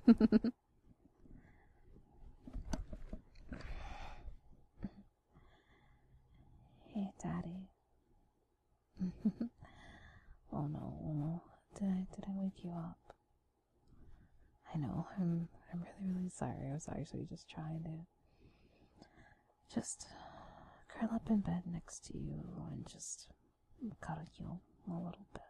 Hey, Daddy. Oh no. Did I wake you up? I know. I'm really sorry. I was actually just trying to just curl up in bed next to you and just cuddle you a little bit.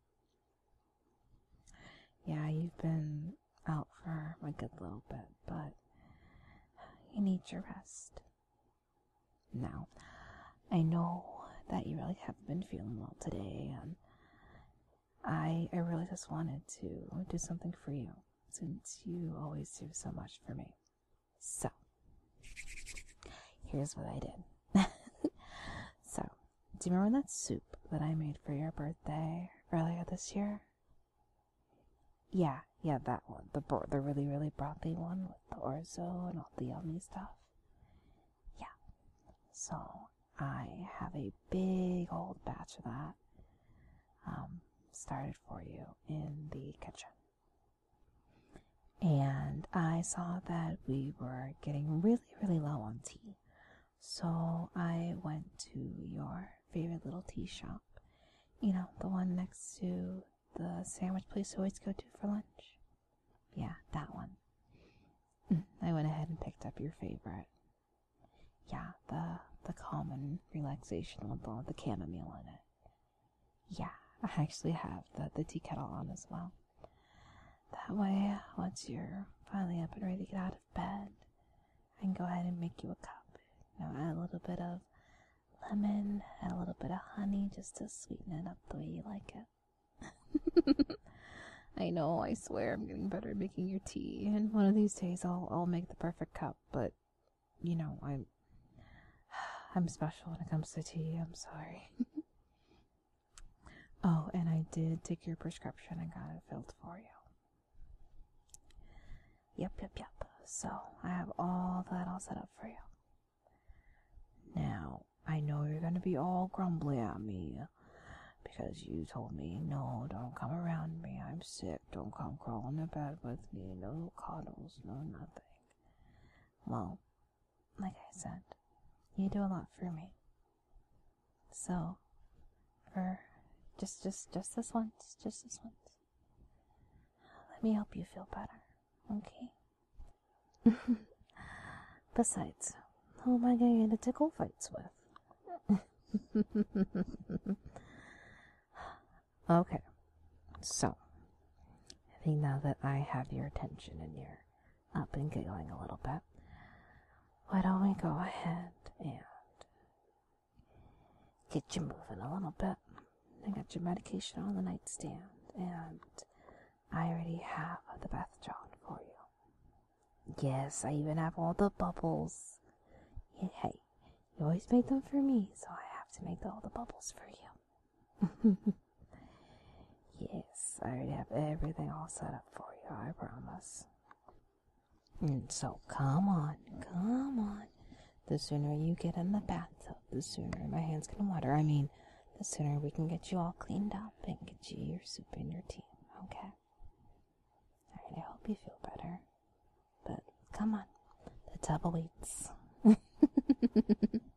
Yeah, you've been out for a good little bit, but you need your rest. Now, I know that you really haven't been feeling well today, and I really just wanted to do something for you, since you always do so much for me. So, here's what I did. So, do you remember that soup that I made for your birthday earlier this year? Yeah, that one. The really brothy one with the orzo and all the yummy stuff. Yeah. So, I have a big old batch of that started for you in the kitchen. And I saw that we were getting really low on tea. So I went to your favorite little tea shop. You know, the one next to the sandwich place you always go to for lunch. Yeah, that one. I went ahead and picked up your favorite. Yeah, the common relaxation one, with the chamomile in it. Yeah, I actually have the tea kettle on as well. That way, once you're finally up and ready to get out of bed, I can go ahead and make you a cup. You know, add a little bit of lemon, add a little bit of honey just to sweeten it up the way you like it. I know, I swear I'm getting better at making your tea, and one of these days I'll make the perfect cup, but, you know, I'm special when it comes to tea, I'm sorry. Oh, and I did take your prescription and got it filled for you. Yep. So, I have all that all set up for you. Now, I know you're gonna be all grumbly at me, because you told me, no, don't come around me, I'm sick, don't come crawling in bed with me, no cuddles, no nothing. Well, like I said, you do a lot for me. So, for just this once, let me help you feel better, okay? Besides, who am I going to get into tickle fights with? Okay, so, I think now that I have your attention and you're up and giggling a little bit, why don't we go ahead and get you moving a little bit? I got your medication on the nightstand, and I already have the bath drawn for you. Yes, I even have all the bubbles. Hey, you always make them for me, so I have to make all the bubbles for you. Yes, I already have everything all set up for you, I promise. And so, come on. The sooner you get in the bathtub, the sooner my hands can water. I mean, the sooner we can get you all cleaned up and get you your soup and your tea, okay? Alright, I hope you feel better. But, come on, the tub awaits.